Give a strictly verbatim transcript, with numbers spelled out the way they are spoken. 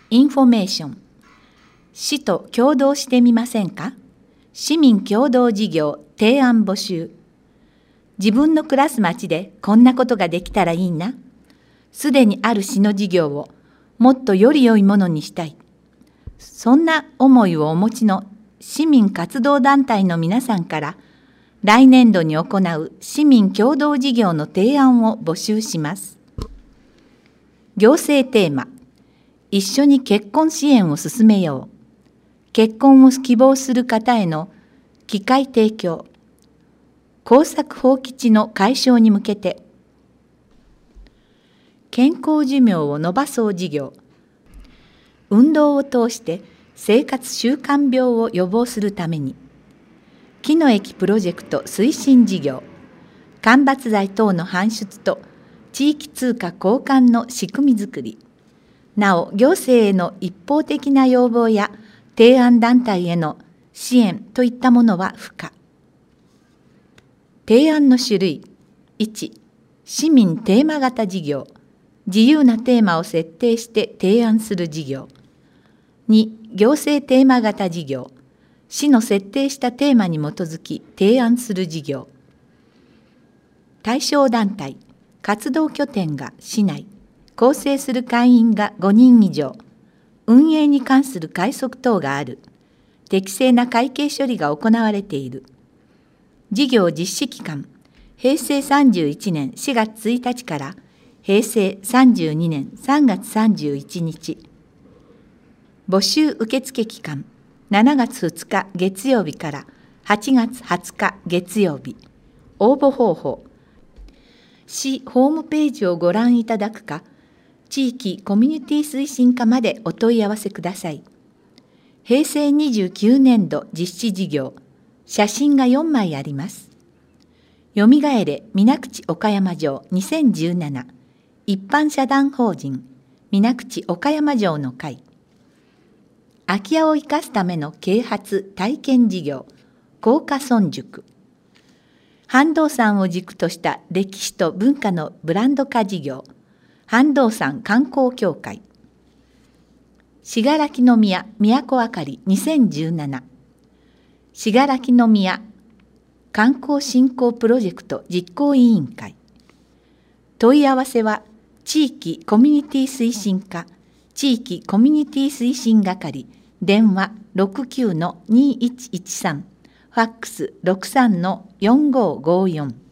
インフォメーション。市と共同してみませんか？市民共同事業提案募集。自分の暮らす町でこんなことができたらいいな。すでにある市の事業をもっとより良いものにしたい。そんな思いをお持ちの市民活動団体の皆さんから来年度に行う市民共同事業の提案を募集します。行政テーマ、一緒に結婚支援を進めよう。結婚を希望する方への機会提供。耕作放棄地の解消に向けて。健康寿命を延ばそう事業。運動を通して生活習慣病を予防するために。木の駅プロジェクト推進事業。間伐材等の搬出と地域通貨交換の仕組みづくり。なお、行政への一方的な要望や提案団体への支援といったものは不可。提案の種類。いち、市民テーマ型事業。自由なテーマを設定して提案する事業。に、行政テーマ型事業。市の設定したテーマに基づき提案する事業。対象団体、活動拠点が市内。構成する会員がごにん以上、運営に関する快速等がある、適正な会計処理が行われている。事業実施期間、へいせいさんじゅういちねんしがつついたちからへいせいさんじゅうにねんさんがつさんじゅういちにち。募集受付期間、しちがつふつか月曜日からはちがつはつか月曜日。応募方法、市ホームページをご覧いただくか、地域コミュニティ推進課までお問い合わせください。へいせいにじゅうきゅうねんど実施事業、写真がよんまいあります。よみがえれ水口岡山城にせんじゅうなな、一般社団法人水口岡山城の会。空き家を生かすための啓発体験事業、高架村塾。飯道山を軸とした歴史と文化のブランド化事業、飯道山観光協会。信楽宮都あかりにせんじゅうなな。信楽宮観光振興プロジェクト実行委員会。問い合わせは地域コミュニティ推進課、地域コミュニティ推進係、電話 ろくきゅうのにいちいちさん、ファックス ろくさんのよんごーごーよん。